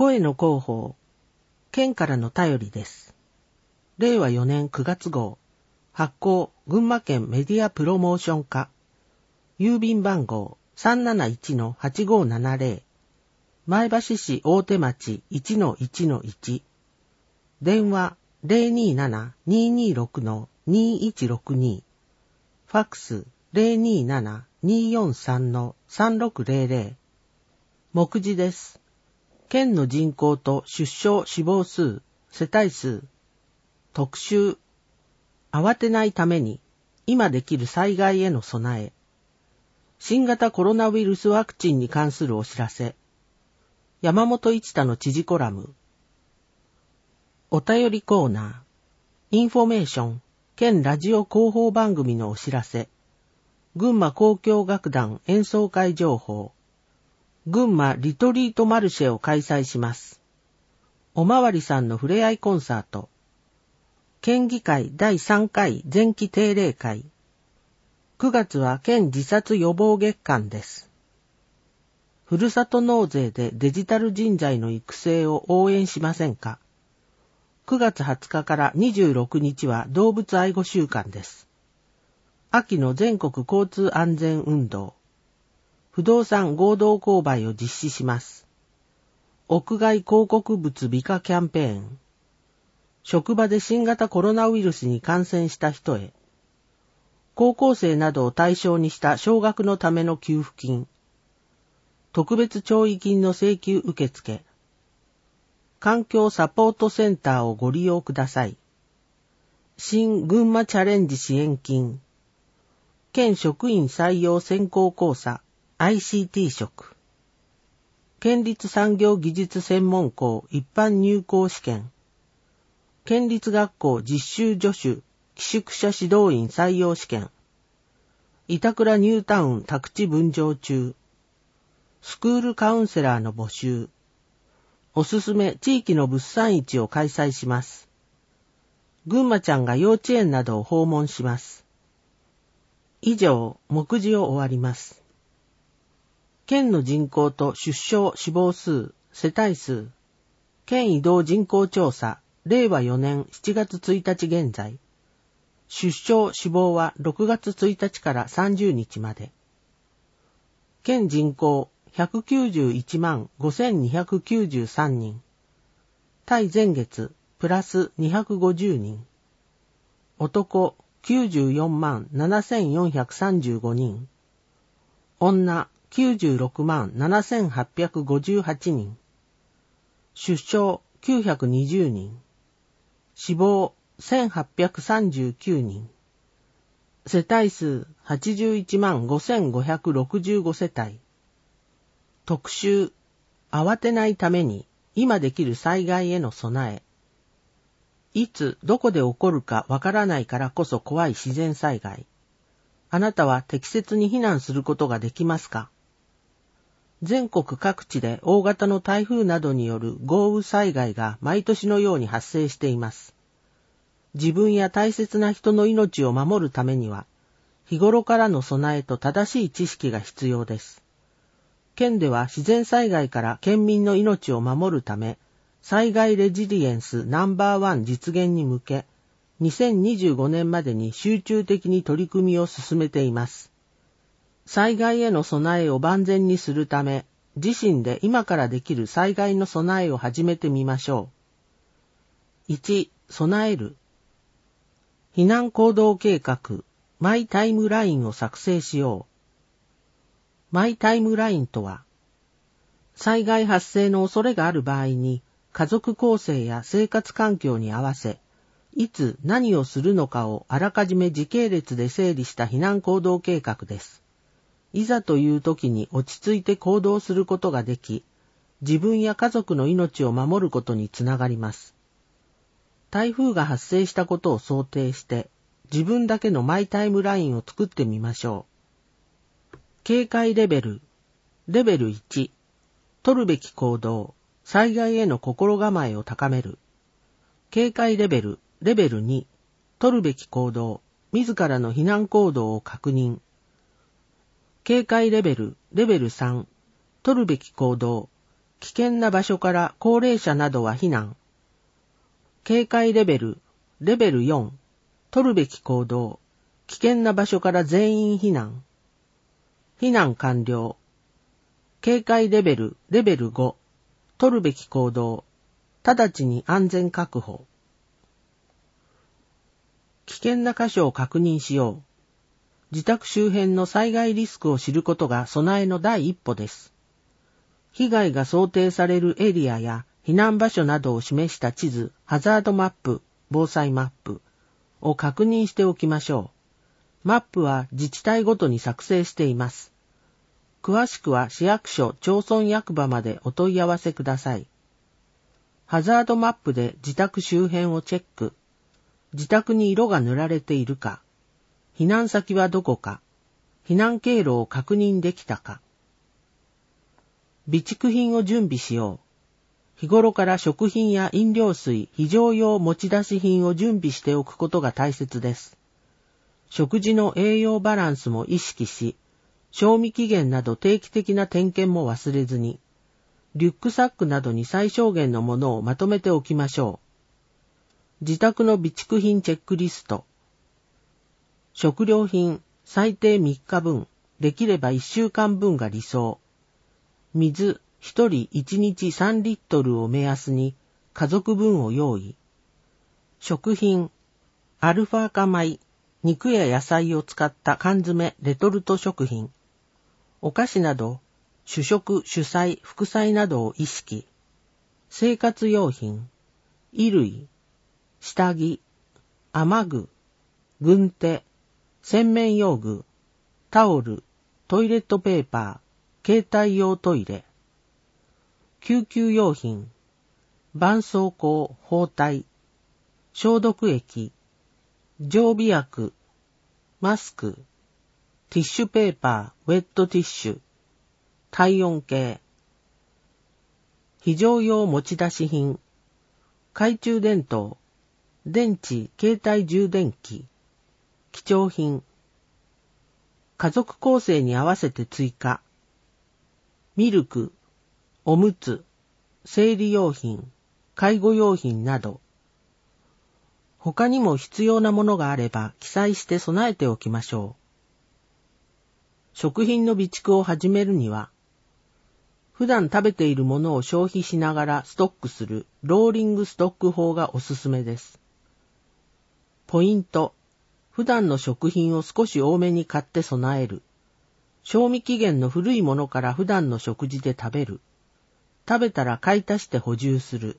声の広報、県からの便りです。令和4年9月号、発行、群馬県メディアプロモーション課、郵便番号 371-8570、前橋市大手町 1-1-1、電話 027-226-2162、ファックス 027-243-3600、目次です。県の人口と出生死亡数、世帯数、特集、慌てないために、今できる災害への備え、新型コロナウイルスワクチンに関するお知らせ、山本一太の知事コラム、お便りコーナー、インフォメーション、県ラジオ広報番組のお知らせ、群馬交響楽団演奏会情報、群馬リトリートマルシェを開催します。おまわりさんのふれあいコンサート、県議会第3回前期定例会、9月は県自殺予防月間です。ふるさと納税でデジタル人材の育成を応援しませんか。9月20日から26日は動物愛護週間です。秋の全国交通安全運動、不動産合同購買を実施します。屋外広告物美化キャンペーン、職場で新型コロナウイルスに感染した人へ、高校生などを対象にした奨学のための給付金、特別弔慰金の請求受付、環境サポートセンターをご利用ください。新群馬チャレンジ支援金、県職員採用選考講座 ICT 職、県立産業技術専門校一般入校試験、県立学校実習助手寄宿舎指導員採用試験、板倉ニュータウン宅地分譲中、スクールカウンセラーの募集、おすすめ地域の物産市を開催します。群馬ちゃんが幼稚園などを訪問します。以上、目次を終わります。県の人口と出生死亡数、世帯数、県移動人口調査、令和4年7月1日現在、出生死亡は6月1日から30日まで。県人口191万5293人。対前月プラス250人。男94万7435人。女96万7858人。出生920人。死亡1839人。世帯数81万5565世帯。特集、慌てないために今できる災害への備え。いつどこで起こるかわからないからこそ怖い自然災害。あなたは適切に避難することができますか。全国各地で大型の台風などによる豪雨災害が毎年のように発生しています。自分や大切な人の命を守るためには、日頃からの備えと正しい知識が必要です。県では自然災害から県民の命を守るため、災害レジリエンスナンバー1実現に向け、2025年までに集中的に取り組みを進めています。災害への備えを万全にするため、自身で今からできる災害の備えを始めてみましょう。1、備える。避難行動計画、マイタイムラインを作成しよう。マイタイムラインとは、災害発生の恐れがある場合に、家族構成や生活環境に合わせ、いつ何をするのかをあらかじめ時系列で整理した避難行動計画です。いざという時に落ち着いて行動することができ、自分や家族の命を守ることにつながります。台風が発生したことを想定して、自分だけのマイタイムラインを作ってみましょう。警戒レベル。レベル1。取るべき行動。災害への心構えを高める。警戒レベル。レベル2。取るべき行動。自らの避難行動を確認。警戒レベル。レベル3。取るべき行動。 危険な場所から高齢者などは避難。警戒レベル4、取るべき行動。危険な場所から全員避難。避難完了。警戒レベル5、取るべき行動。直ちに安全確保。危険な箇所を確認しよう。自宅周辺の災害リスクを知ることが備えの第一歩です。被害が想定されるエリアや避難場所などを示した地図、ハザードマップ、防災マップを確認しておきましょう。マップは自治体ごとに作成しています。詳しくは市役所、町村役場までお問い合わせください。ハザードマップで自宅周辺をチェック。自宅に色が塗られているか。避難先はどこか。避難経路を確認できたか。備蓄品を準備しよう。日頃から食品や飲料水、非常用持ち出し品を準備しておくことが大切です。食事の栄養バランスも意識し、賞味期限など定期的な点検も忘れずに、リュックサックなどに最小限のものをまとめておきましょう。自宅の備蓄品チェックリスト。食料品、最低3日分、できれば1週間分が理想。水、1人1日3リットルを目安に家族分を用意。食品、アルファ化米、肉や野菜を使った缶詰、レトルト食品。お菓子など、主食、主菜、副菜などを意識。生活用品、衣類、下着、雨具、軍手、洗面用具、タオル、トイレットペーパー、携帯用トイレ。救急用品、絆創膏、包帯、消毒液、常備薬、マスク、ティッシュペーパー、ウェットティッシュ、体温計。非常用持ち出し品、懐中電灯、電池、携帯充電器、貴重品。家族構成に合わせて追加。ミルク、おむつ、生理用品、介護用品など。他にも必要なものがあれば記載して備えておきましょう。食品の備蓄を始めるには、普段食べているものを消費しながらストックするローリングストック法がおすすめです。ポイント。普段の食品を少し多めに買って備える。賞味期限の古いものから普段の食事で食べる。食べたら買い足して補充する。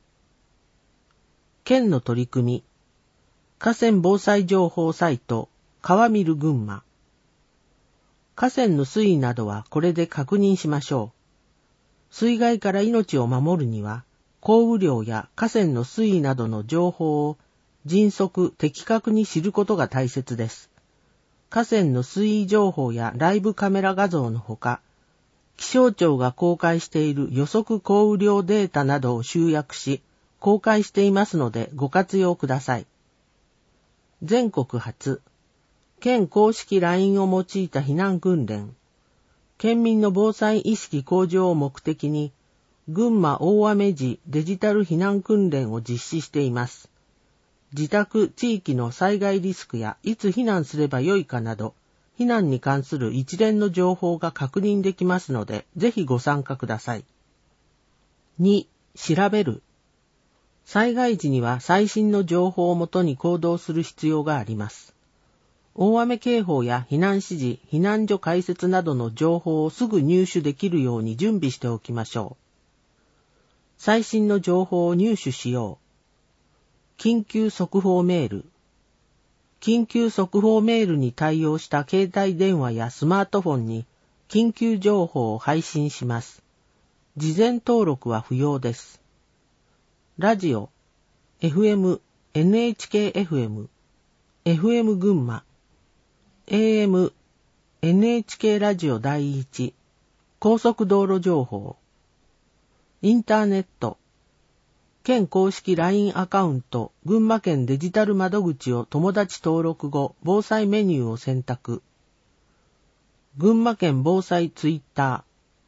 県の取り組み。河川防災情報サイト、川見る群馬。河川の水位などはこれで確認しましょう。水害から命を守るには、降雨量や河川の水位などの情報を迅速、的確に知ることが大切です。河川の水位情報やライブカメラ画像のほか、気象庁が公開している予測降雨量データなどを集約し、公開していますのでご活用ください。全国初、県公式 LINE を用いた避難訓練。県民の防災意識向上を目的に、群馬大雨時デジタル避難訓練を実施しています。自宅、地域の災害リスクやいつ避難すればよいかなど、避難に関する一連の情報が確認できますので、ぜひご参加ください。2. 調べる。災害時には最新の情報をもとに行動する必要があります。大雨警報や避難指示、避難所開設などの情報をすぐ入手できるように準備しておきましょう。最新の情報を入手しよう。緊急速報メール。緊急速報メールに対応した携帯電話やスマートフォンに緊急情報を配信します。事前登録は不要です。ラジオ、FM、NHK-FM、FM 群馬、AM、NHK ラジオ第一、高速道路情報、インターネット、県公式 LINE アカウント、群馬県デジタル窓口を友達登録後、防災メニューを選択。群馬県防災ツイッター、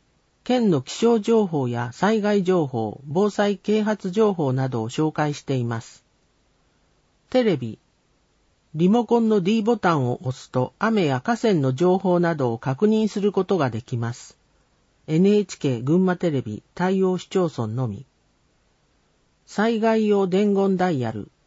県の気象情報や災害情報、防災啓発情報などを紹介しています。テレビ。リモコンの D ボタンを押すと雨や河川の情報などを確認することができます。NHK 群馬テレビ対応市町村のみ。災害用伝言ダイヤル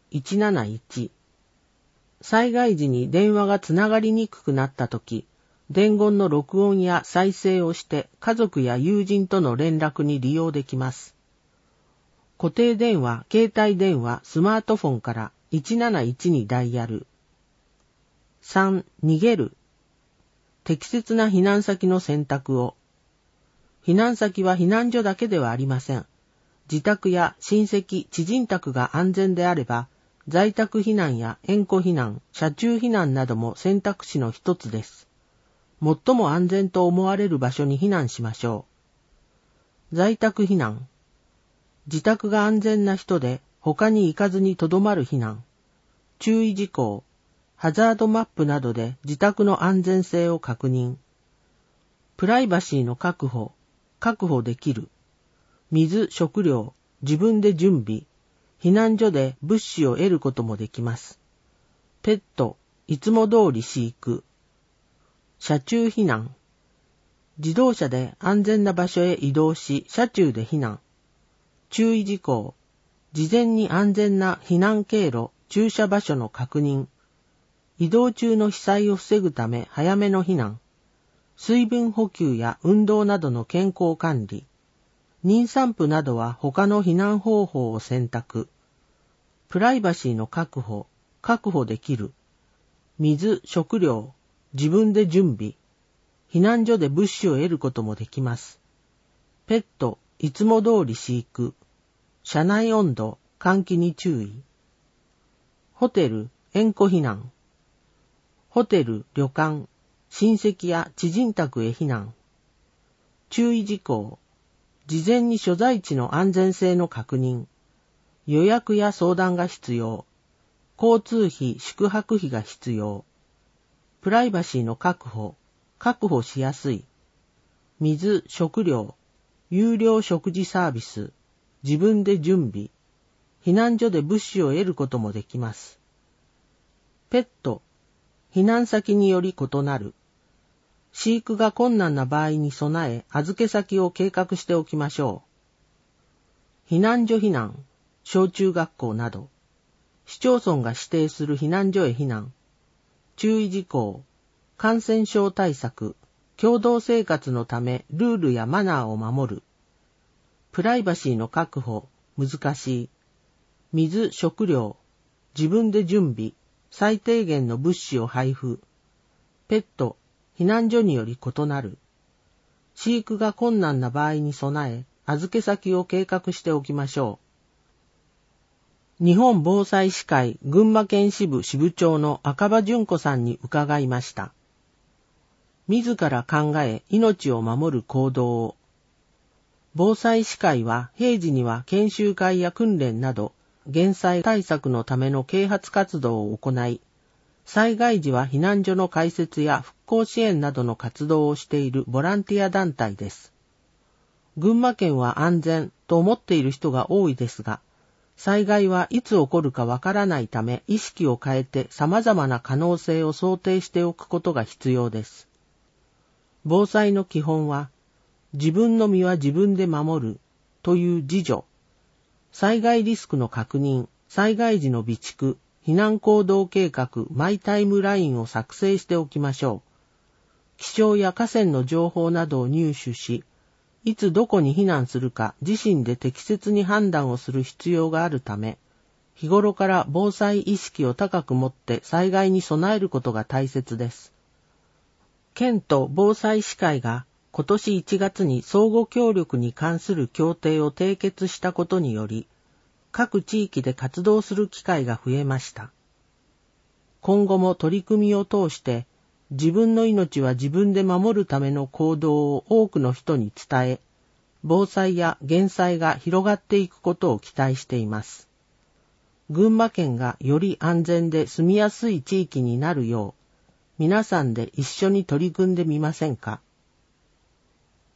171。災害時に電話がつながりにくくなったとき、伝言の録音や再生をして家族や友人との連絡に利用できます。固定電話、携帯電話、スマートフォンから171にダイヤル。3. 逃げる。適切な避難先の選択を。避難先は避難所だけではありません。自宅や親戚、知人宅が安全であれば、在宅避難や縁故避難、車中避難なども選択肢の一つです。最も安全と思われる場所に避難しましょう。在宅避難。自宅が安全な人で他に行かずにとどまる避難。注意事項。ハザードマップなどで自宅の安全性を確認。プライバシーの確保できる。水、食料、自分で準備。避難所で物資を得ることもできます。ペット、いつも通り飼育。車中避難。自動車で安全な場所へ移動し、車中で避難。注意事項。事前に安全な避難経路、駐車場所の確認。移動中の被災を防ぐため早めの避難。水分補給や運動などの健康管理。妊産婦などは他の避難方法を選択。プライバシーの確保できる。水、食料、自分で準備。避難所で物資を得ることもできます。ペット、いつも通り飼育。車内温度、換気に注意。ホテル、縁故避難。ホテル、旅館、親戚や知人宅へ避難。注意事項。事前に所在地の安全性の確認。予約や相談が必要。交通費、宿泊費が必要。プライバシーの確保しやすい。水、食料、有料食事サービス、自分で準備。避難所で物資を得ることもできます。ペット、避難先により異なる。飼育が困難な場合に備え、預け先を計画しておきましょう。避難所避難、小中学校など、市町村が指定する避難所へ避難。注意事項、感染症対策、共同生活のためルールやマナーを守る。プライバシーの確保、難しい。水、食料、自分で準備、最低限の物資を配布。ペット、避難所により異なる。飼育が困難な場合に備え、預け先を計画しておきましょう。日本防災士会群馬県支部支部長の赤羽純子さんに伺いました。自ら考え、命を守る行動を。防災士会は平時には研修会や訓練など、減災対策のための啓発活動を行い、災害時は避難所の開設や復興支援などの活動をしているボランティア団体です。群馬県は安全と思っている人が多いですが、災害はいつ起こるかわからないため意識を変えて様々な可能性を想定しておくことが必要です。防災の基本は、自分の身は自分で守るという自助、災害リスクの確認、災害時の備蓄、避難行動計画、マイタイムラインを作成しておきましょう。気象や河川の情報などを入手し、いつどこに避難するか自身で適切に判断をする必要があるため、日頃から防災意識を高く持って災害に備えることが大切です。県と防災士会が今年1月に相互協力に関する協定を締結したことにより、各地域で活動する機会が増えました。今後も取り組みを通して、自分の命は自分で守るための行動を多くの人に伝え、防災や減災が広がっていくことを期待しています。群馬県がより安全で住みやすい地域になるよう、皆さんで一緒に取り組んでみませんか。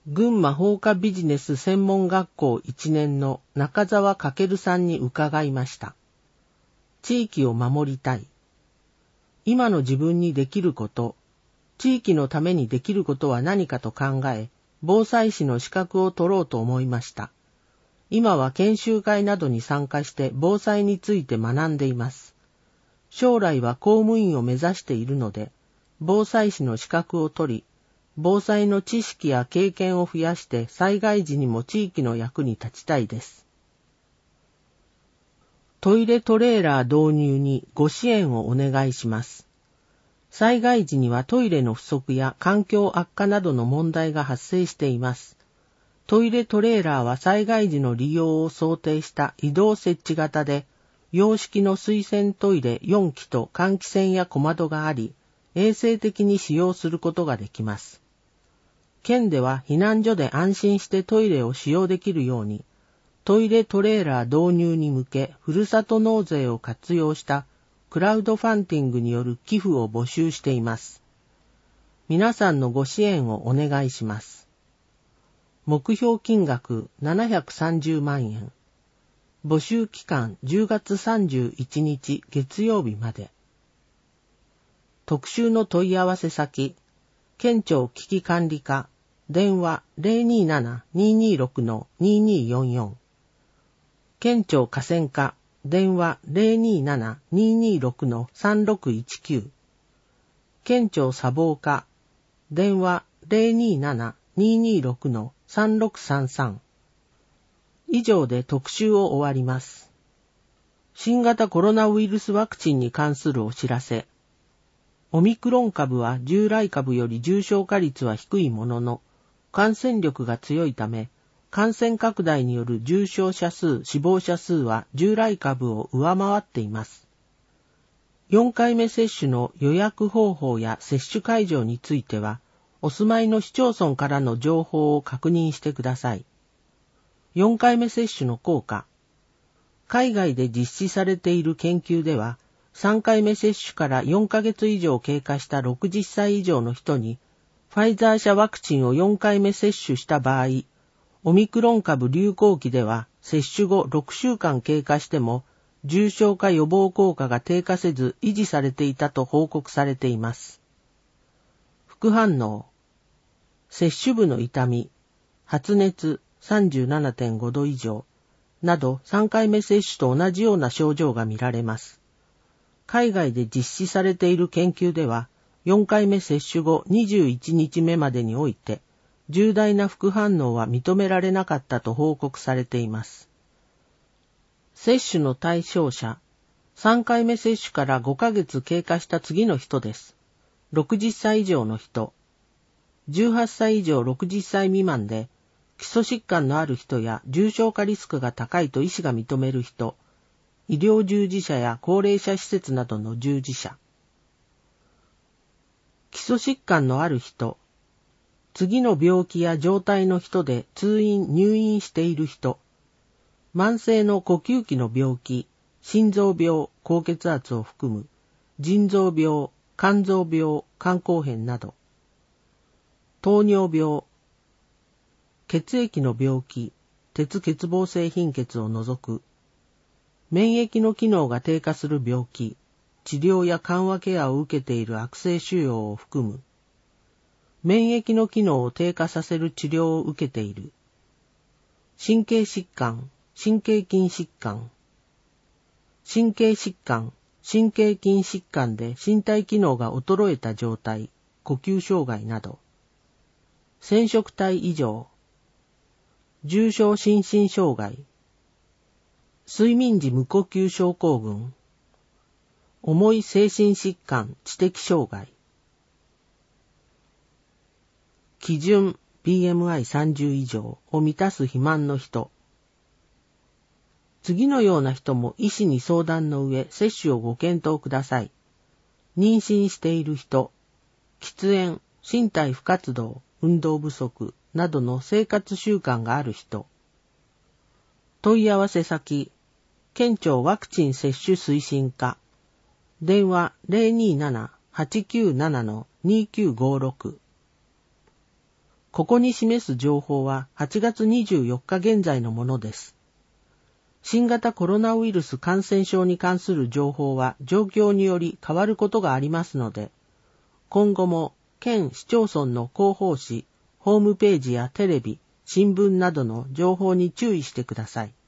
群馬放火ビジネス専門学校1年の中澤翔さんに伺いました。地域を守りたい。今の自分にできること、地域のためにできることは何かと考え、防災士の資格を取ろうと思いました。今は研修会などに参加して防災について学んでいます。将来は公務員を目指しているので、防災士の資格を取り、防災の知識や経験を増やして災害時にも地域の役に立ちたいです。トイレトレーラー導入にご支援をお願いします。災害時にはトイレの不足や環境悪化などの問題が発生しています。トイレトレーラーは災害時の利用を想定した移動設置型で、洋式の水洗トイレ4基と換気扇や小窓があり、衛生的に使用することができます。県では避難所で安心してトイレを使用できるように、トイレトレーラー導入に向け、ふるさと納税を活用したクラウドファンディングによる寄付を募集しています。皆さんのご支援をお願いします。目標金額730万円。募集期間10月31日月曜日まで。特集の問い合わせ先、県庁危機管理課、電話 027-226-2244。県庁河川課、電話 027-226-3619。県庁砂防課、電話 027-226-3633。以上で特集を終わります。新型コロナウイルスワクチンに関するお知らせ。オミクロン株は従来株より重症化率は低いものの、感染力が強いため、感染拡大による重症者数、死亡者数は従来株を上回っています。4回目接種の予約方法や接種会場については、お住まいの市町村からの情報を確認してください。4回目接種の効果。海外で実施されている研究では、3回目接種から4ヶ月以上経過した60歳以上の人に、ファイザー社ワクチンを4回目接種した場合、オミクロン株流行期では接種後6週間経過しても、重症化予防効果が低下せず維持されていたと報告されています。副反応。接種部の痛み、発熱 37.5 度以上など3回目接種と同じような症状が見られます。海外で実施されている研究では、4回目接種後21日目までにおいて、重大な副反応は認められなかったと報告されています。接種の対象者、3回目接種から5ヶ月経過した次の人です。60歳以上の人、18歳以上60歳未満で、基礎疾患のある人や重症化リスクが高いと医師が認める人、医療従事者や高齢者施設などの従事者。基礎疾患のある人、次の病気や状態の人で通院・入院している人、慢性の呼吸器の病気、心臓病、高血圧を含む、腎臓病、肝臓病、肝硬変など、糖尿病、血液の病気、鉄欠乏性貧血を除く、免疫の機能が低下する病気、治療や緩和ケアを受けている悪性腫瘍を含む、免疫の機能を低下させる治療を受けている、神経疾患、神経筋疾患、神経疾患、神経筋疾患で身体機能が衰えた状態、呼吸障害など、染色体異常、重症心身障害、睡眠時無呼吸症候群、重い精神疾患、知的障害。基準 BMI30 以上を満たす肥満の人。次のような人も医師に相談の上、接種をご検討ください。妊娠している人、喫煙、身体不活動、運動不足などの生活習慣がある人。問い合わせ先、県庁ワクチン接種推進課。電話 027-897-2956。 ここに示す情報は8月24日現在のものです。新型コロナウイルス感染症に関する情報は状況により変わることがありますので、今後も県市町村の広報誌、ホームページやテレビ、新聞などの情報に注意してください。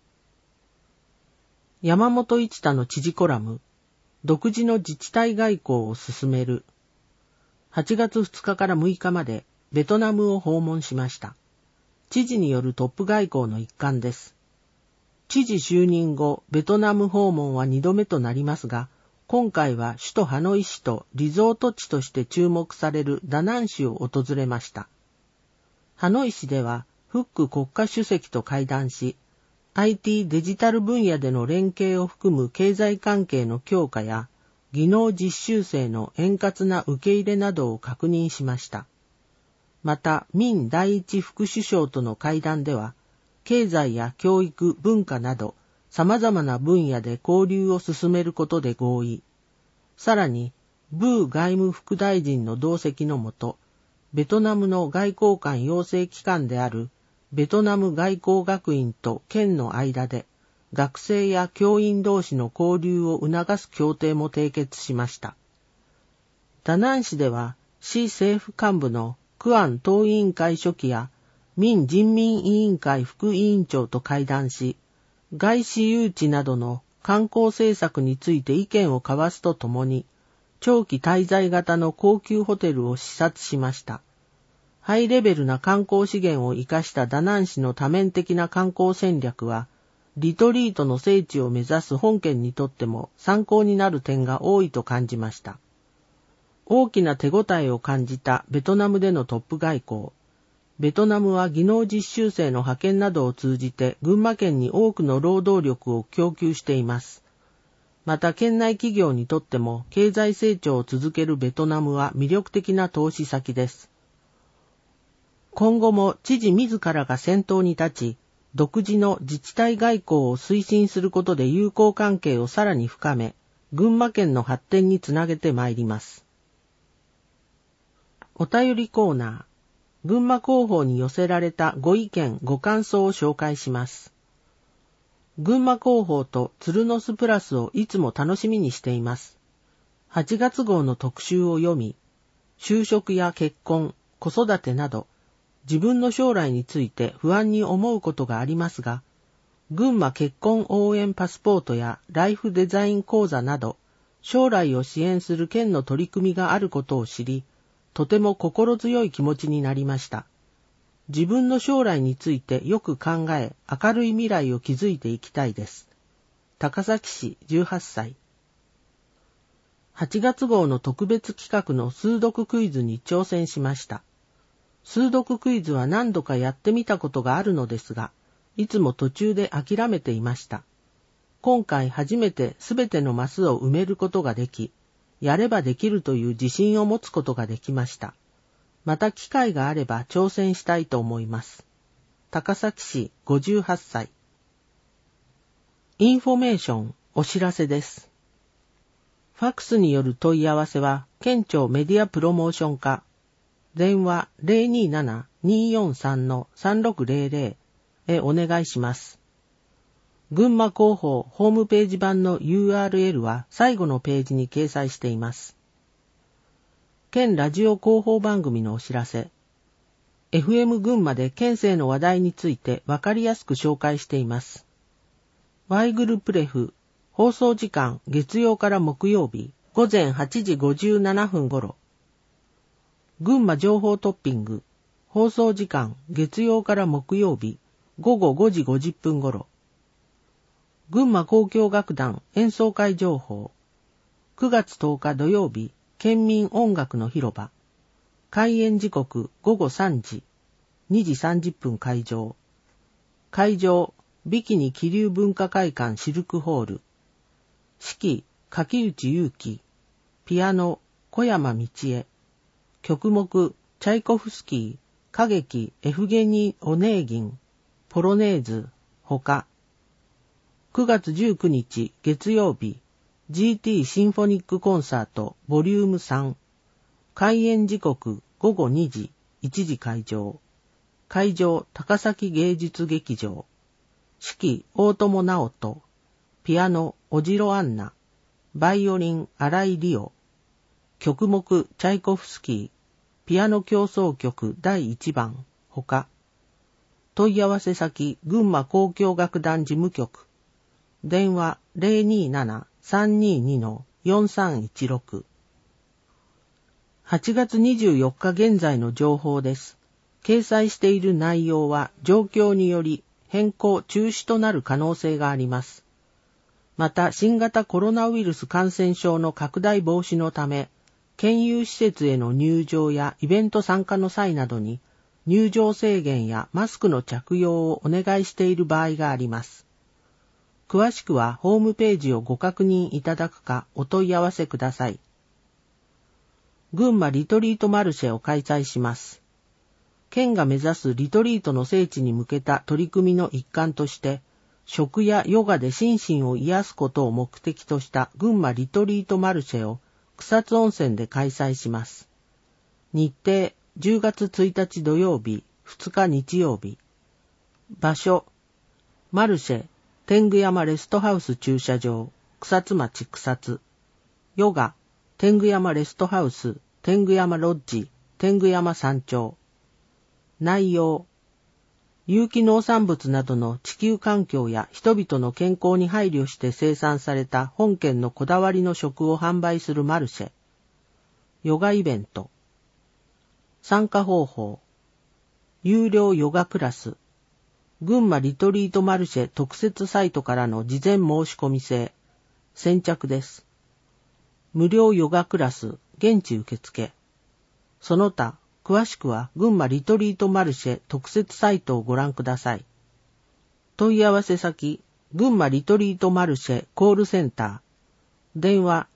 山本一太の知事コラム、独自の自治体外交を進める。8月2日から6日までベトナムを訪問しました。知事によるトップ外交の一環です。知事就任後、ベトナム訪問は2度目となりますが、今回は首都ハノイ市とリゾート地として注目されるダナン市を訪れました。ハノイ市ではフック国家主席と会談し、IT デジタル分野での連携を含む経済関係の強化や、技能実習生の円滑な受け入れなどを確認しました。また、民第一副首相との会談では、経済や教育、文化など、様々な分野で交流を進めることで合意。さらに、ブー外務副大臣の同席のもと、ベトナムの外交官養成機関であるベトナム外交学院と県の間で、学生や教員同士の交流を促す協定も締結しました。ダナン市では、市政府幹部のクアン党委員会書記や民人民委員会副委員長と会談し、外資誘致などの観光政策について意見を交わすとともに、長期滞在型の高級ホテルを視察しました。ハイレベルな観光資源を生かしたダナン市の多面的な観光戦略は、リトリートの聖地を目指す本県にとっても参考になる点が多いと感じました。大きな手応えを感じたベトナムでのトップ外交。ベトナムは技能実習生の派遣などを通じて群馬県に多くの労働力を供給しています。また県内企業にとっても経済成長を続けるベトナムは魅力的な投資先です。今後も知事自らが先頭に立ち、独自の自治体外交を推進することで友好関係をさらに深め、群馬県の発展につなげてまいります。お便りコーナー。群馬広報に寄せられたご意見、ご感想を紹介します。群馬広報とツルノスプラスをいつも楽しみにしています。8月号の特集を読み、就職や結婚、子育てなど、自分の将来について不安に思うことがありますが、群馬結婚応援パスポートやライフデザイン講座など、将来を支援する県の取り組みがあることを知り、とても心強い気持ちになりました。自分の将来についてよく考え、明るい未来を築いていきたいです。高崎市18歳。8月号の特別企画の数読クイズに挑戦しました。数読クイズは何度かやってみたことがあるのですが、いつも途中で諦めていました。今回初めてすべてのマスを埋めることができ、やればできるという自信を持つことができました。また機会があれば挑戦したいと思います。高崎市58歳。インフォメーションお知らせです。ファックスによる問い合わせは、県庁メディアプロモーション課、電話 027-243-3600 へお願いします。群馬広報ホームページ版の URL は最後のページに掲載しています。県ラジオ広報番組のお知らせ。FM 群馬で県政の話題についてわかりやすく紹介しています。ワイグルプレフ、放送時間月曜から木曜日午前8時57分頃。群馬情報トッピング、放送時間月曜から木曜日午後5時50分頃。群馬交響楽団演奏会情報。9月10日土曜日、県民音楽の広場。開演時刻午後3時、2時30分会場。会場、ビキニ気流文化会館シルクホール。指揮、柿内優輝。ピアノ、小山道恵。曲目、チャイコフスキー、歌劇、エフゲニー・オネーギン、ポロネーズ、他。9月19日、月曜日、GT シンフォニックコンサート、ボリューム3。開演時刻、午後2時、 1時開場。会場高崎芸術劇場。指揮大友直人。ピアノ小城アンナ。バイオリン新井理央。曲目チャイコフスキー。ピアノ協奏曲第1番。ほか。問い合わせ先群馬交響楽団事務局。電話 027-322-4316。8月24日現在の情報です。掲載している内容は状況により変更中止となる可能性があります。また新型コロナウイルス感染症の拡大防止のため、県有施設への入場やイベント参加の際などに入場制限やマスクの着用をお願いしている場合があります。詳しくはホームページをご確認いただくかお問い合わせください。群馬リトリートマルシェを開催します。県が目指すリトリートの聖地に向けた取り組みの一環として、食やヨガで心身を癒すことを目的とした群馬リトリートマルシェを草津温泉で開催します。日程、10月1日土曜日、2日日曜日。場所、マルシェ、天狗山レストハウス駐車場、草津町草津。ヨガ、天狗山レストハウス、天狗山ロッジ、天狗山山頂。内容、有機農産物などの地球環境や人々の健康に配慮して生産された本県のこだわりの食を販売するマルシェ。ヨガイベント。参加方法。有料ヨガクラス。群馬リトリートマルシェ特設サイトからの事前申し込み制。先着です。無料ヨガクラス、現地受付。その他、詳しくは群馬リトリートマルシェ特設サイトをご覧ください。問い合わせ先、群馬リトリートマルシェコールセンター。電話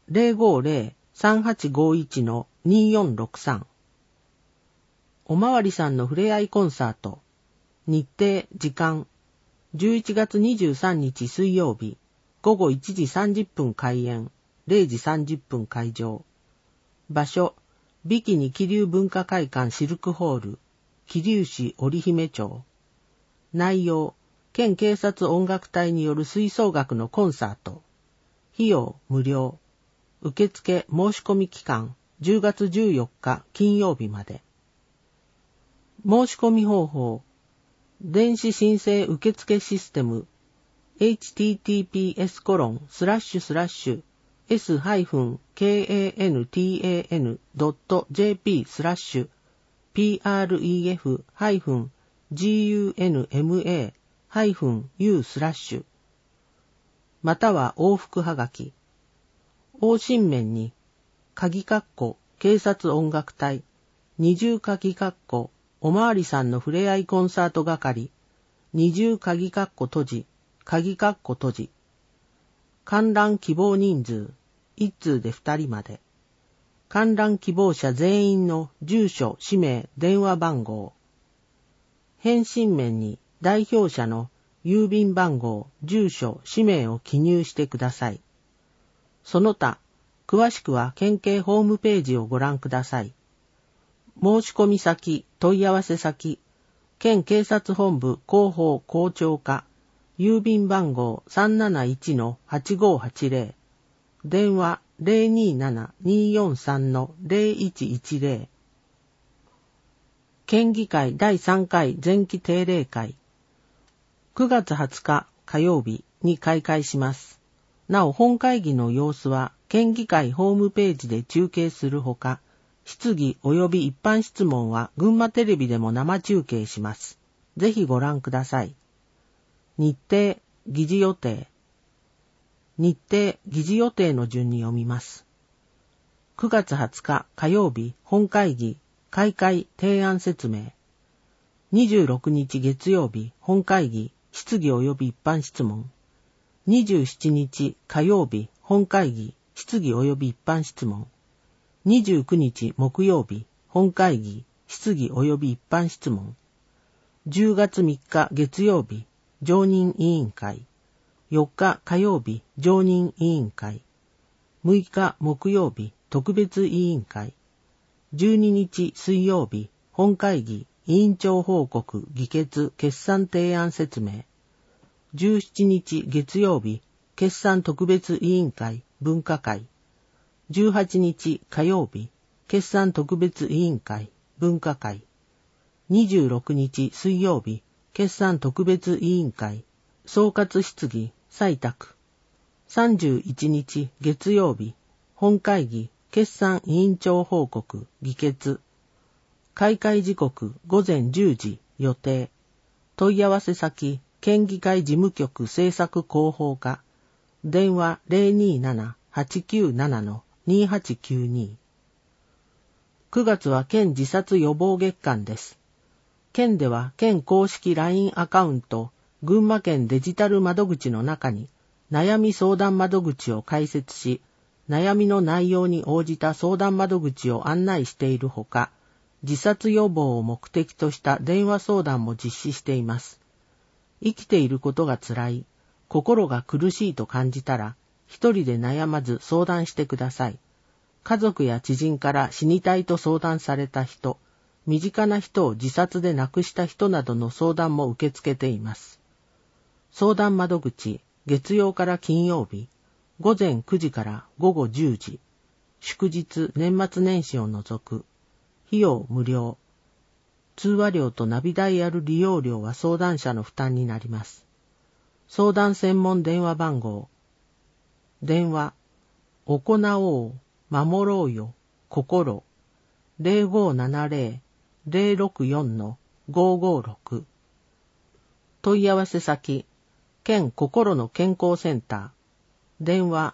050-3851-2463。おまわりさんのふれあいコンサート。日程、時間。11月23日水曜日、午後1時30分開演、0時30分開場。場所、ビキニ桐生文化会館シルクホール、桐生市織姫町。内容、県警察音楽隊による吹奏楽のコンサート。費用無料。受付申し込み期間、10月14日金曜日まで。申し込み方法、電子申請受付システム、https://kan-tan.jp/pref-gunma-u/ または往復はがき。往診面に、鍵括弧警察音楽隊、二重鍵括弧おまわりさんのふれあいコンサート係、二重鍵括弧閉じ、鍵括弧閉じ。観覧希望人数、1通で2人まで。観覧希望者全員の住所、氏名、電話番号。返信面に代表者の郵便番号、住所、氏名を記入してください。その他、詳しくは県警ホームページをご覧ください。申し込み先、問い合わせ先、県警察本部広報広聴課、郵便番号 371-8580、電話 027-243-0110。県議会第3回前期定例会、9月20日火曜日に開会します。なお本会議の様子は県議会ホームページで中継するほか、質疑及び一般質問は群馬テレビでも生中継します。ぜひご覧ください。日程、議事予定。日程、議事予定の順に読みます。9月20日火曜日本会議、開会提案説明。26日月曜日本会議、質疑及び一般質問。27日火曜日本会議、質疑及び一般質問。29日木曜日本会議、質疑及び一般質問。10月3日月曜日常任委員会。4日火曜日常任委員会。6日木曜日特別委員会。12日水曜日本会議、委員長報告、議決、決算提案説明。17日月曜日、決算特別委員会、分科会。18日火曜日、決算特別委員会、分科会。26日水曜日、決算特別委員会、総括質疑、採択。31日月曜日、本会議、決算委員長報告、議決。開会時刻午前10時予定。問い合わせ先、県議会事務局政策広報課。電話 027-897-2892。9月は県自殺予防月間です。県では県公式 LINE アカウント、群馬県デジタル窓口の中に悩み相談窓口を開設し、悩みの内容に応じた相談窓口を案内しているほか、自殺予防を目的とした電話相談も実施しています。生きていることが辛い、心が苦しいと感じたら、一人で悩まず相談してください。家族や知人から死にたいと相談された人、身近な人を自殺で亡くした人などの相談も受け付けています。相談窓口、月曜から金曜日、午前9時から午後10時、祝日年末年始を除く、費用無料。通話料とナビダイヤル利用料は相談者の負担になります。相談専門電話番号。電話、行おう、守ろうよ、心。0570-064-556。問い合わせ先、県心の健康センター。電話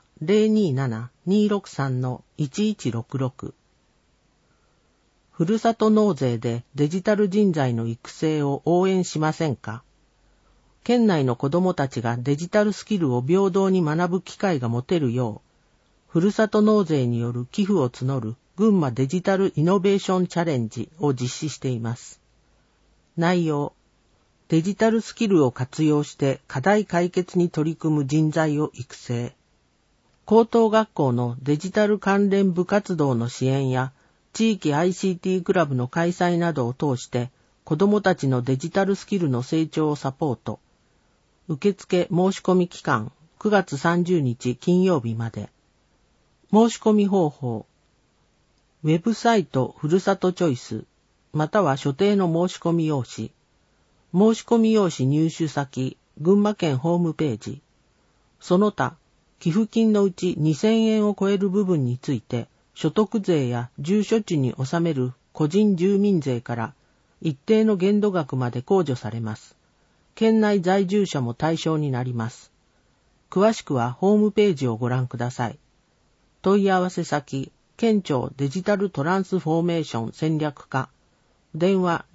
027-263-1166。ふるさと納税でデジタル人材の育成を応援しませんか？県内の子どもたちがデジタルスキルを平等に学ぶ機会が持てるよう、ふるさと納税による寄付を募る群馬デジタルイノベーションチャレンジを実施しています。内容、デジタルスキルを活用して課題解決に取り組む人材を育成。高等学校のデジタル関連部活動の支援や地域 ICT クラブの開催などを通して子どもたちのデジタルスキルの成長をサポート。受付申し込み期間9月30日金曜日まで。申し込み方法。ウェブサイトふるさとチョイス、または所定の申し込み用紙。申し込み用紙入手先、群馬県ホームページ。その他、寄付金のうち2000円を超える部分について、所得税や住所地に納める個人住民税から一定の限度額まで控除されます。県内在住者も対象になります。詳しくはホームページをご覧ください。問い合わせ先、県庁デジタルトランスフォーメーション戦略課。電話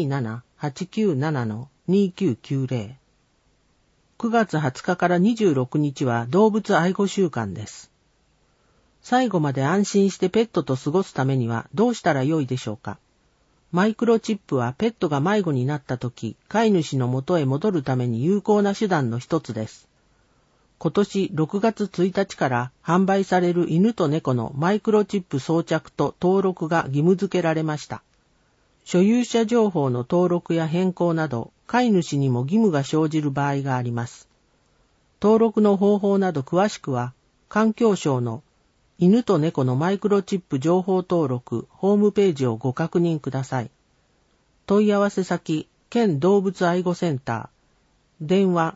027-897-2990。9月20日から26日は動物愛護週間です。最後まで安心してペットと過ごすためにはどうしたらよいでしょうか。マイクロチップはペットが迷子になったとき、飼い主の元へ戻るために有効な手段の一つです。今年6月1日から販売される犬と猫のマイクロチップ装着と登録が義務付けられました。所有者情報の登録や変更など、飼い主にも義務が生じる場合があります。登録の方法など詳しくは、環境省の犬と猫のマイクロチップ情報登録ホームページをご確認ください。問い合わせ先、県動物愛護センター。電話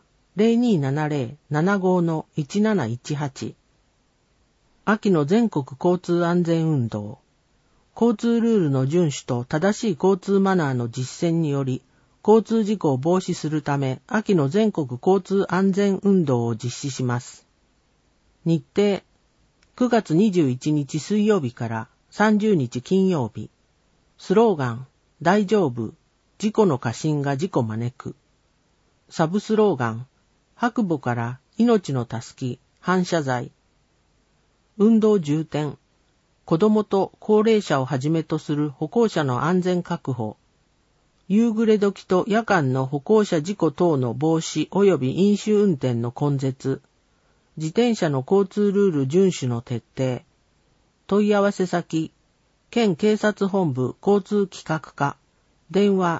0270-75-1718。秋の全国交通安全運動。交通ルールの遵守と正しい交通マナーの実践により、交通事故を防止するため、秋の全国交通安全運動を実施します。日程、9月21日水曜日から30日金曜日。スローガン、大丈夫、事故の過信が事故招く。サブスローガン、白母から命のたすき、反射材。運動重点、子どもと高齢者をはじめとする歩行者の安全確保。夕暮れ時と夜間の歩行者事故等の防止及び飲酒運転の根絶。自転車の交通ルール遵守の徹底。問い合わせ先、県警察本部交通企画課。 電話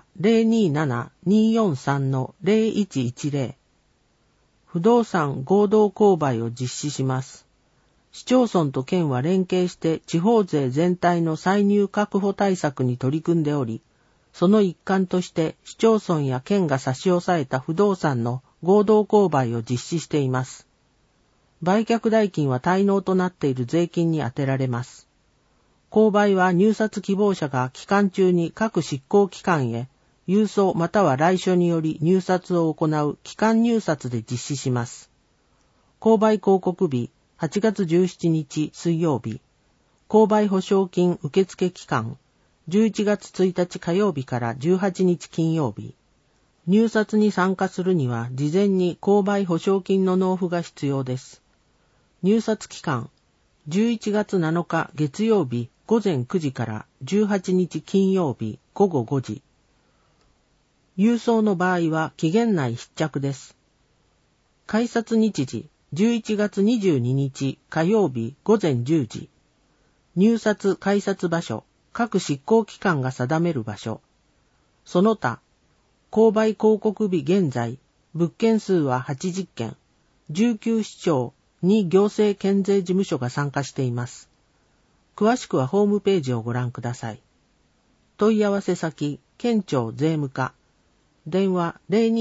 027-243-0110。不動産合同購買を実施します。市町村と県は連携して地方税全体の歳入確保対策に取り組んでおり、その一環として市町村や県が差し押さえた不動産の合同購買を実施しています。売却代金は滞納となっている税金に充てられます。購買は入札希望者が期間中に各執行機関へ郵送または来書により入札を行う期間入札で実施します。購買広告日8月17日水曜日。購買保証金受付期間11月1日火曜日から18日金曜日。入札に参加するには事前に購買保証金の納付が必要です。入札期間11月7日月曜日午前9時から18日金曜日午後5時。郵送の場合は期限内必着です。改札日時11月22日火曜日午前10時。入札改札場所各執行機関が定める場所。その他、購買広告日現在、物件数は80件、19市町に行政県税事務所が参加しています。詳しくはホームページをご覧ください。問い合わせ先、県庁税務課。電話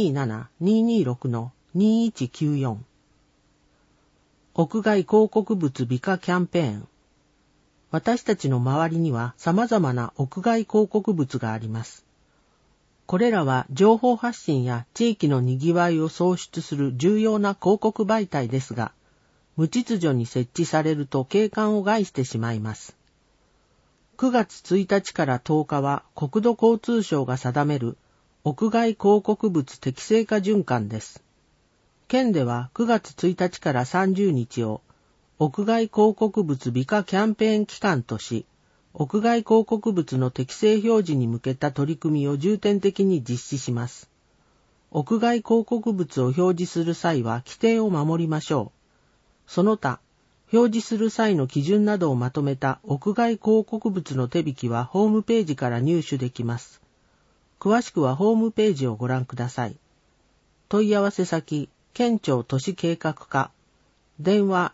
027-226-2194。屋外広告物美化キャンペーン。私たちの周りには様々な屋外広告物があります。これらは情報発信や地域のにぎわいを創出する重要な広告媒体ですが、無秩序に設置されると景観を害してしまいます。9月1日から10日は国土交通省が定める屋外広告物適正化循環です。県では9月1日から30日を屋外広告物美化キャンペーン期間とし、屋外広告物の適正表示に向けた取り組みを重点的に実施します。屋外広告物を表示する際は規定を守りましょう。その他、表示する際の基準などをまとめた屋外広告物の手引きはホームページから入手できます。詳しくはホームページをご覧ください。問い合わせ先、県庁都市計画課。電話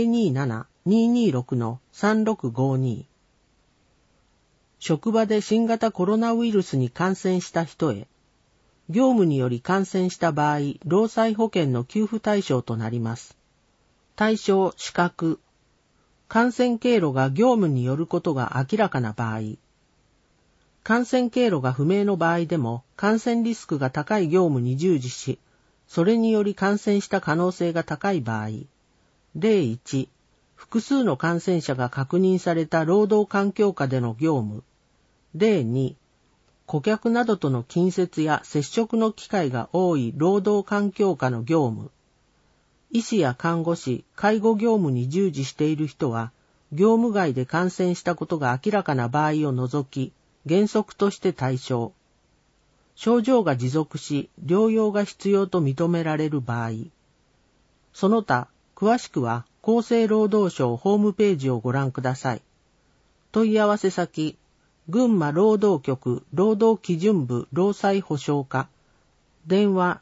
027-226-3652。職場で新型コロナウイルスに感染した人へ、業務により感染した場合、労災保険の給付対象となります。対象、資格。感染経路が業務によることが明らかな場合。感染経路が不明の場合でも、感染リスクが高い業務に従事し、それにより感染した可能性が高い場合。例1、複数の感染者が確認された労働環境下での業務。例2、顧客などとの近接や接触の機会が多い労働環境下の業務。医師や看護師、介護業務に従事している人は、業務外で感染したことが明らかな場合を除き、原則として対象。症状が持続し、療養が必要と認められる場合。その他、詳しくは厚生労働省ホームページをご覧ください。問い合わせ先、群馬労働局労働基準部労災保障課。電話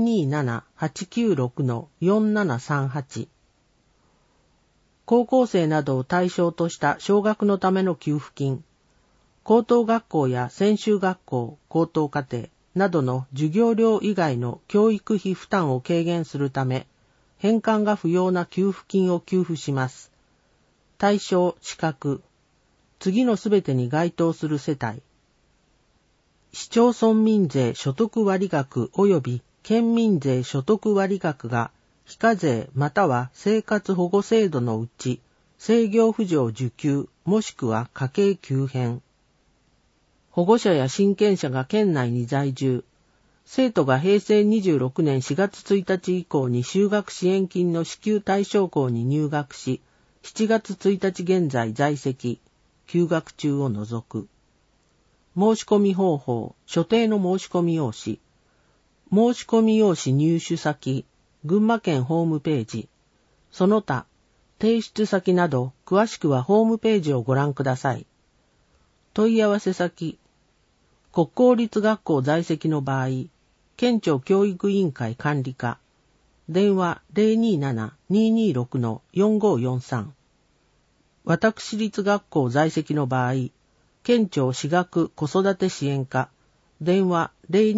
027-896-4738。高校生などを対象とした奨学のための給付金。高等学校や専修学校、高等課程などの授業料以外の教育費負担を軽減するため、返還が不要な給付金を給付します。対象、資格。次のすべてに該当する世帯。市町村民税所得割額及び県民税所得割額が非課税または生活保護制度のうち制御扶助受給もしくは家計急変。保護者や親権者が県内に在住。生徒が平成26年4月1日以降に就学支援金の支給対象校に入学し、7月1日現在在籍、休学中を除く。申し込み方法、所定の申し込み用紙。申し込み用紙入手先、群馬県ホームページ。その他、提出先など、詳しくはホームページをご覧ください。問い合わせ先、 国公立学校在籍の場合、県庁教育委員会管理課、電話 027-226-4543。私立学校在籍の場合、県庁私学子育て支援課、電話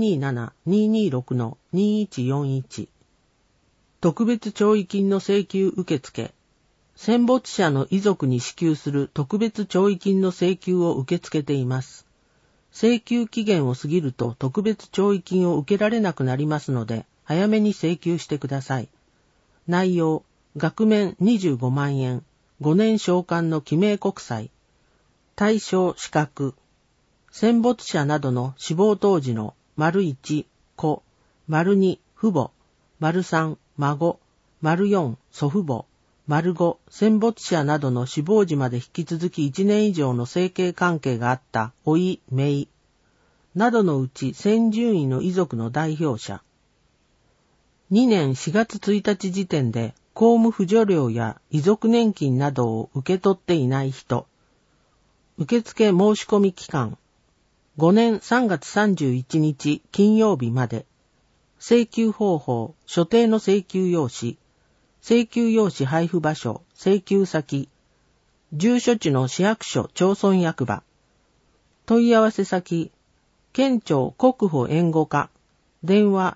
027-226-2141。特別弔慰金の請求受付。戦没者の遺族に支給する特別弔慰金の請求を受け付けています。請求期限を過ぎると特別弔慰金を受けられなくなりますので、早めに請求してください。内容、額面25万円、5年償還の記名国債。対象資格。戦没者などの死亡当時の ① 子、2父母、3孫、4祖父母、5戦没者などの死亡時まで引き続き1年以上の生計関係があった甥、姪などのうち先順位の遺族の代表者。2年4月1日時点で公務扶助料や遺族年金などを受け取っていない人。受付申し込み期間。5年3月31日金曜日まで。請求方法、所定の請求用紙。請求用紙配布場所、請求先。住所地の市役所、町村役場。問い合わせ先。県庁国保援護課。電話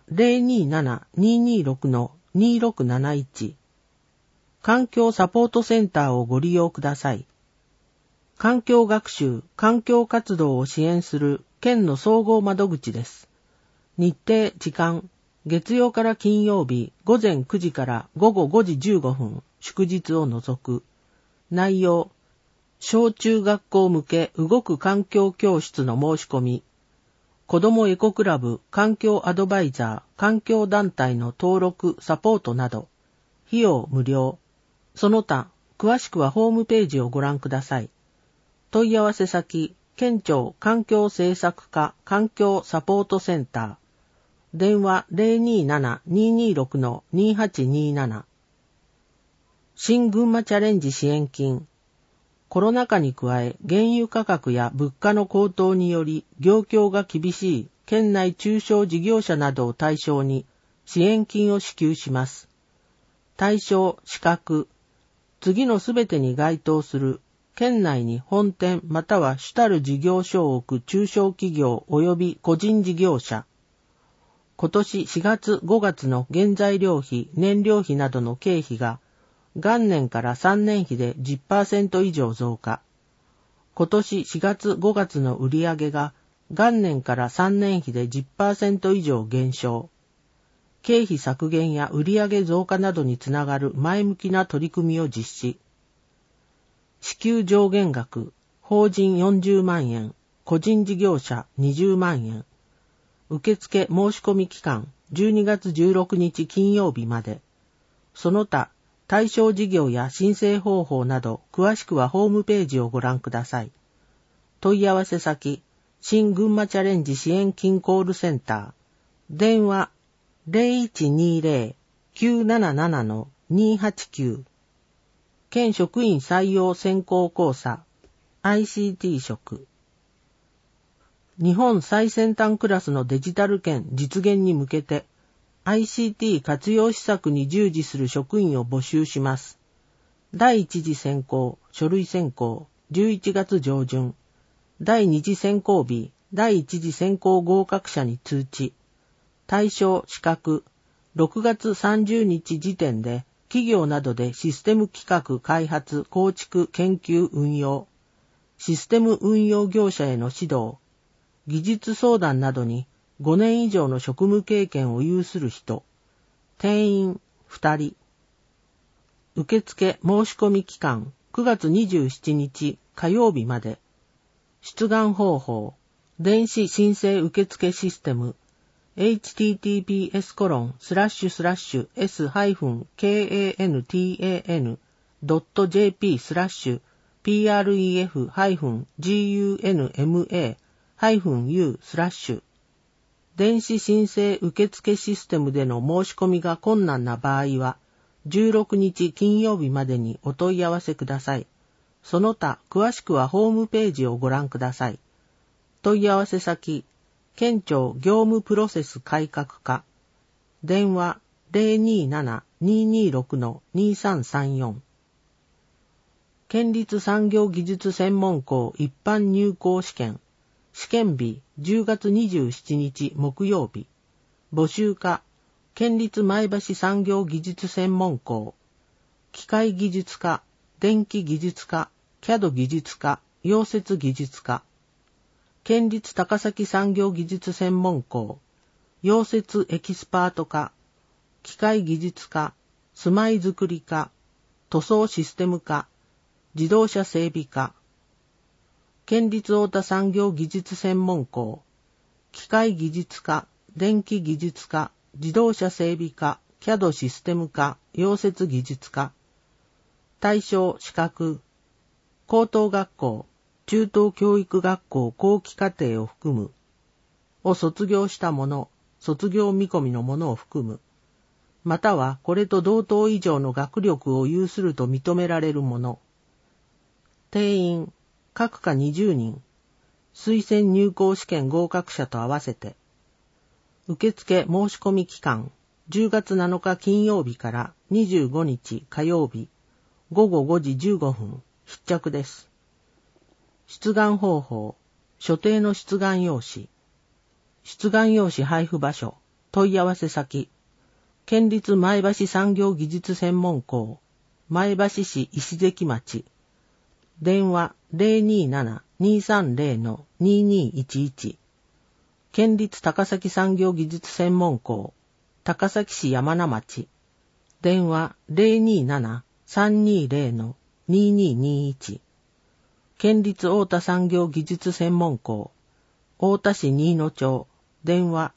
027-226-2671。環境サポートセンターをご利用ください。環境学習、環境活動を支援する県の総合窓口です。日程、時間、月曜から金曜日午前9時から午後5時15分、祝日を除く。内容、小中学校向け動く環境教室の申し込み、子どもエコクラブ、環境アドバイザー、環境団体の登録、サポートなど、費用無料。その他、詳しくはホームページをご覧ください。問い合わせ先、県庁環境政策課環境サポートセンター。電話 027-226-2827。新群馬チャレンジ支援金。コロナ禍に加え、原油価格や物価の高騰により、業況が厳しい県内中小事業者などを対象に支援金を支給します。対象、資格。次のすべてに該当する、県内に本店または主たる事業所を置く中小企業及び個人事業者。今年4月5月の原材料費、燃料費などの経費が、元年から3年比で 10% 以上増加。今年4月5月の売上が、元年から3年比で 10% 以上減少。経費削減や売上増加などにつながる前向きな取り組みを実施。支給上限額、法人40万円、個人事業者20万円。受付申し込み期間、12月16日金曜日まで。その他、対象事業や申請方法など、詳しくはホームページをご覧ください。問い合わせ先、新群馬チャレンジ支援金コールセンター。電話、0120-977-289。県職員採用選考講座 ICT 職。日本最先端クラスのデジタル県実現に向けて ICT 活用施策に従事する職員を募集します。第一次選考、書類選考、11月上旬。第二次選考日、第一次選考合格者に通知。対象資格、6月30日時点で企業などでシステム企画開発構築研究運用、システム運用業者への指導、技術相談などに5年以上の職務経験を有する人、定員2人。受付申し込み期間9月27日火曜日まで。出願方法、電子申請受付システム、https://s-kantan.jp/pref-gunma-u/ 電子申請受付システムでの申し込みが困難な場合は、16日金曜日までにお問い合わせください。その他、詳しくはホームページをご覧ください。 問い合わせ先、県庁業務プロセス改革課。電話 027-226-2334。県立産業技術専門校一般入校試験。試験日10月27日木曜日。募集課、県立前橋産業技術専門校。機械技術科、電気技術科、CAD 技術科、溶接技術科。県立高崎産業技術専門校。溶接エキスパート科、機械技術科、住まいづくり科、塗装システム科、自動車整備科。県立太田産業技術専門校。機械技術科、電気技術科、自動車整備科、CAD システム科、溶接技術科。対象資格、高等学校、中等教育学校後期課程を含む、を卒業した者、卒業見込みの者を含む、またはこれと同等以上の学力を有すると認められる者。定員、各科20人、推薦入校試験合格者と合わせて、受付申し込み期間、10月7日金曜日から25日火曜日、午後5時15分、必着です。出願方法、所定の出願用紙。出願用紙配布場所、問い合わせ先、県立前橋産業技術専門校、前橋市石関町。電話 027-230-2211。県立高崎産業技術専門校、高崎市山名町。電話 027-320-2221。県立太田産業技術専門校、太田市新野町。電話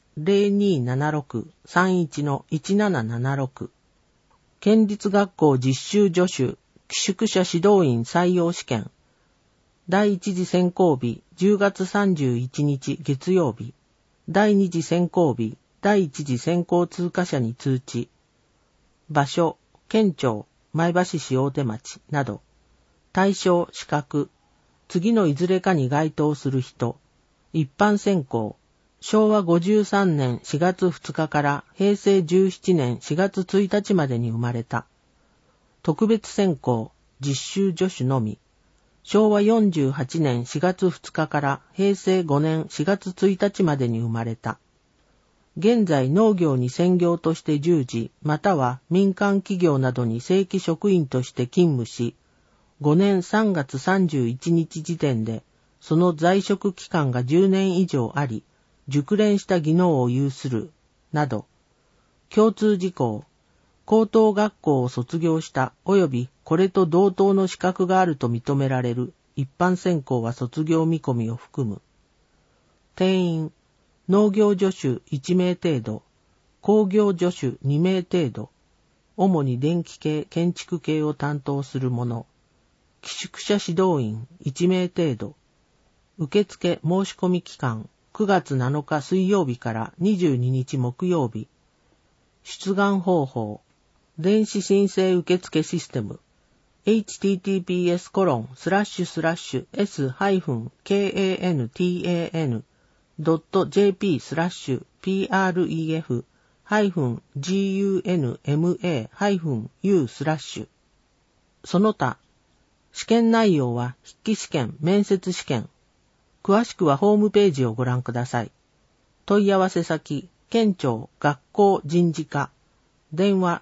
0276-31-1776。県立学校実習助手、寄宿舎指導員採用試験。第一次選考日10月31日月曜日。第二次選考日、第一次選考通過者に通知。場所、県庁、前橋市大手町など。対象、資格。次のいずれかに該当する人。一般選考。昭和53年4月2日から平成17年4月1日までに生まれた。特別選考、実習助手のみ。昭和48年4月2日から平成5年4月1日までに生まれた。現在農業に専業として従事、または民間企業などに正規職員として勤務し、5年3月31日時点で、その在職期間が10年以上あり、熟練した技能を有する、など。共通事項、高等学校を卒業した及びこれと同等の資格があると認められる一般選考は卒業見込みを含む。定員、農業助手1名程度、工業助手2名程度、主に電気系、建築系を担当する者、寄宿舎指導員1名程度、受付申し込み期間9月7日水曜日から22日木曜日、出願方法、電子申請受付システム、https://s-kantan.jp/pref-gunma-u/ その他、試験内容は筆記試験、面接試験。詳しくはホームページをご覧ください。問い合わせ先、県庁学校人事課。電話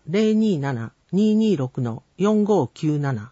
027-226-4597。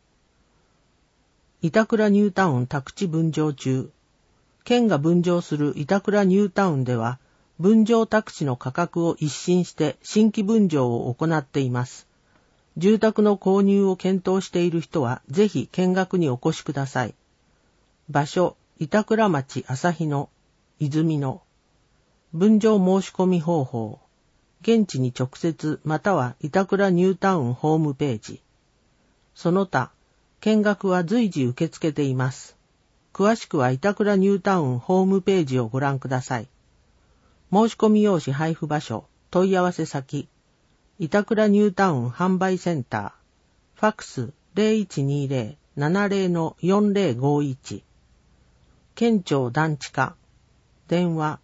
板倉ニュータウン宅地分譲中。県が分譲する板倉ニュータウンでは、分譲宅地の価格を一新して新規分譲を行っています。住宅の購入を検討している人は、ぜひ見学にお越しください。場所、板倉町旭野、泉野。分譲申し込み方法。現地に直接または板倉ニュータウンホームページ。その他、見学は随時受け付けています。詳しくは板倉ニュータウンホームページをご覧ください。申し込み用紙配布場所、問い合わせ先、板倉ニュータウン販売センター、ファックス 0120-70-4051。 県庁団地課。電話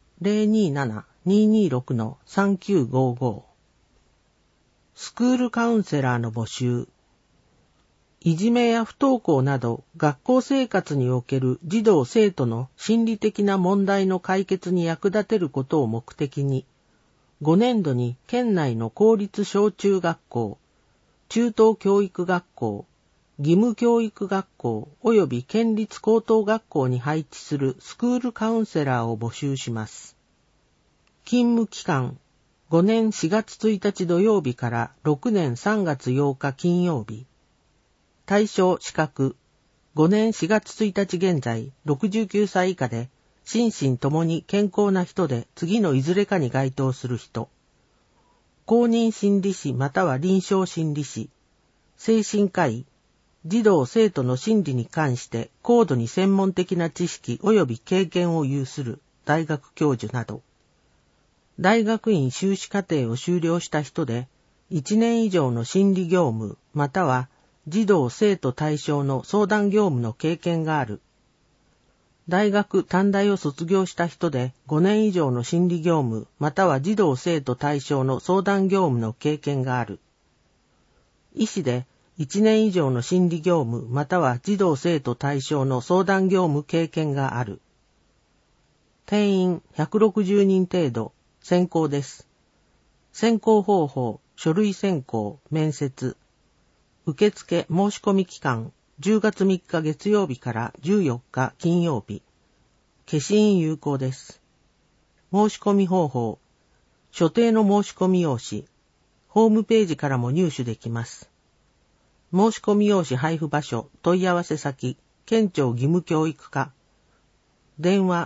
027-226-3955。スクールカウンセラーの募集。いじめや不登校など学校生活における児童生徒の心理的な問題の解決に役立てることを目的に、5年度に県内の公立小中学校、中等教育学校、義務教育学校及び県立高等学校に配置するスクールカウンセラーを募集します。勤務期間、5年4月1日土曜日から6年3月8日金曜日。対象資格、5年4月1日現在69歳以下で、心身ともに健康な人で次のいずれかに該当する人。公認心理師または臨床心理師、精神科医、児童生徒の心理に関して高度に専門的な知識及び経験を有する大学教授など。大学院修士課程を修了した人で、1年以上の心理業務または児童生徒対象の相談業務の経験がある。大学短大を卒業した人で5年以上の心理業務または児童生徒対象の相談業務の経験がある。医師で1年以上の心理業務または児童生徒対象の相談業務経験がある。定員160人程度、選考です。選考方法、書類選考、面接。受付申し込み期間、10月3日月曜日から14日金曜日。消印有効です。申し込み方法、所定の申し込み用紙、ホームページからも入手できます。申し込み用紙配布場所、問い合わせ先、県庁義務教育課。電話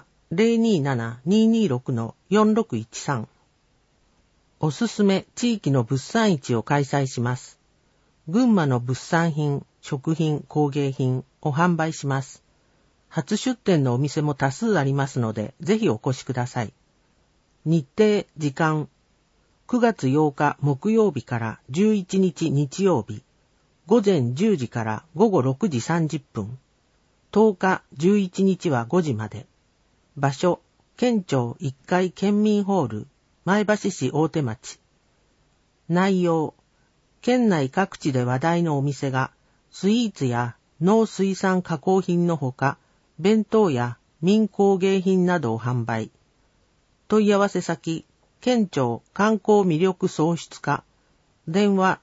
027-226-4613。おすすめ地域の物産市を開催します。群馬の物産品、食品、工芸品を販売します。初出店のお店も多数ありますので、ぜひお越しください。日程、時間、9月8日木曜日から11日日曜日、午前10時から午後6時30分。10日、11日は5時まで。場所、県庁1階県民ホール、前橋市大手町。内容、県内各地で話題のお店が、スイーツや農水産加工品のほか、弁当や民工芸品などを販売。問い合わせ先、県庁観光魅力創出課。電話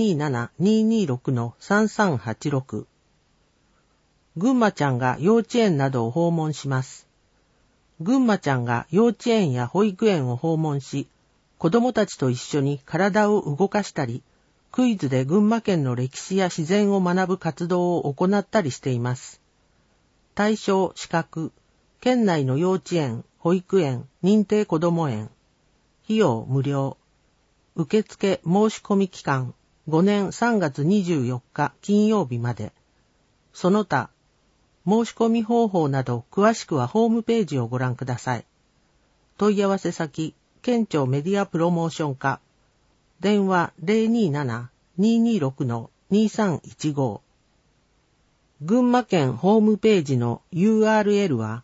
027-226-3386。群馬ちゃんが幼稚園などを訪問します。群馬ちゃんが幼稚園や保育園を訪問し、子供たちと一緒に体を動かしたり、クイズで群馬県の歴史や自然を学ぶ活動を行ったりしています。対象資格、県内の幼稚園、保育園、認定こども園。費用無料。受付申し込み期間、5年3月24日金曜日まで。その他、申し込み方法など詳しくはホームページをご覧ください。問い合わせ先、県庁メディアプロモーション課。電話 027-226-2315。群馬県ホームページの URL は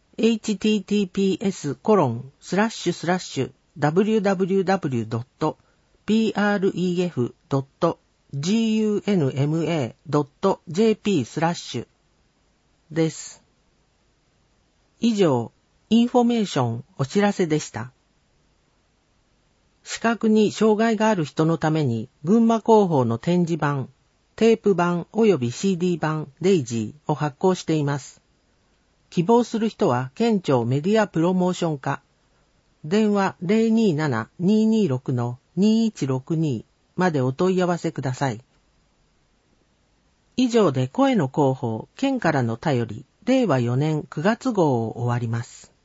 https://www.pref.gunma.jp/ です。以上、インフォメーションお知らせでした。視覚に障害がある人のために群馬広報の展示版、テープ版及び CD 版デイジーを発行しています。希望する人は県庁メディアプロモーション課、電話 027-226-2162 までお問い合わせください。以上で声の広報、県からの便り、令和4年9月号を終わります。